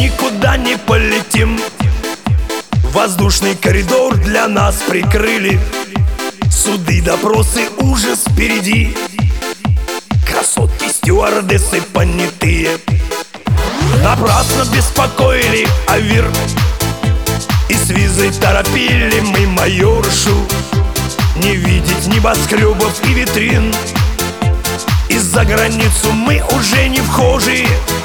никуда не полетим. Воздушный коридор для нас прикрыли. Суды, допросы, ужас впереди. Красотки, стюардессы понятые напрасно беспокоили Авир. И с визой торопили мы майоршу. Не видеть небоскребов и витрин. И за границу мы уже не вхожие.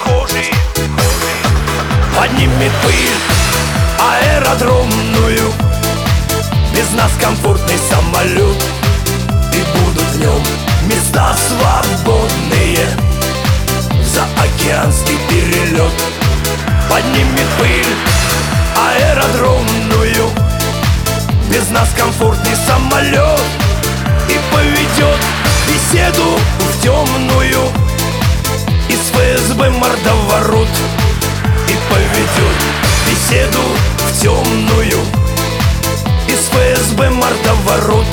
Поднимет пыль аэродромную. Без нас комфортный самолет. И будут в нем места свободные. Заокеанский перелет. Поднимет пыль аэродромную. Без нас комфортный самолет. И поведет беседу в темную. Из ФСБ мордоворот. И поведет беседу в темную. Из ФСБ мордоворот.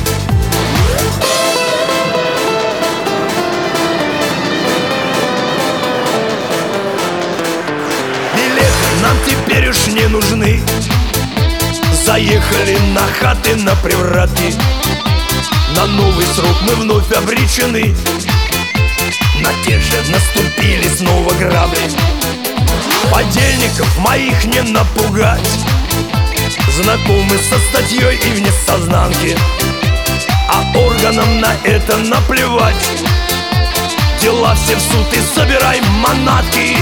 Билеты нам теперь уж не нужны. Заехали на хаты, на привраты. На новый срок мы вновь обречены. На те же наступили снова грабли. Подельников моих не напугать. Знакомы со статьей и вне сознанки. А органам на это наплевать. Дела все в суд и собирай манатки.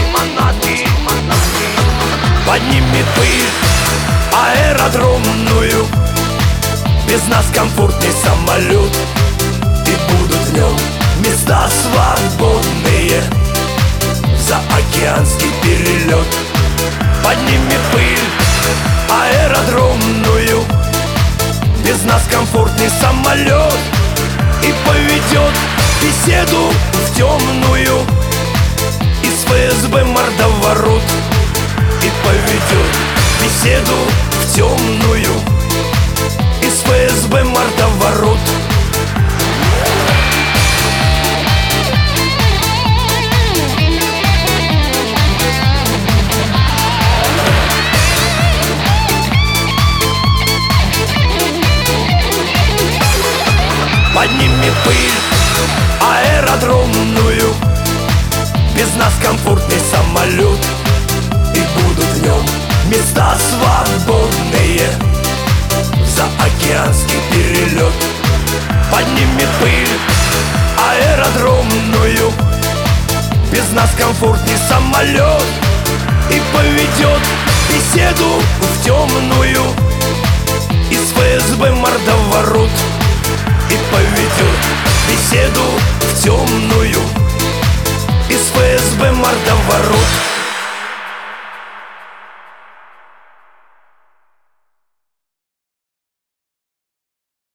Подними пыль аэродромную. Без нас комфортный самолет. И будут в нем места свободные. Заокеанский перелет. Подними пыль аэродромную. Без нас комфортный самолет. И поведет беседу в темную. Из ФСБ мордоворот. И поведет беседу в темную. Из ФСБ мордоворот. Подними пыль аэродромную. Без нас комфортный самолет. И будут в нем места свободные. Заокеанский перелет. Подними пыль аэродромную. Без нас комфортный самолет. И поведет беседу в темную. Из ФСБ мордоворот. И поведет беседу в темную.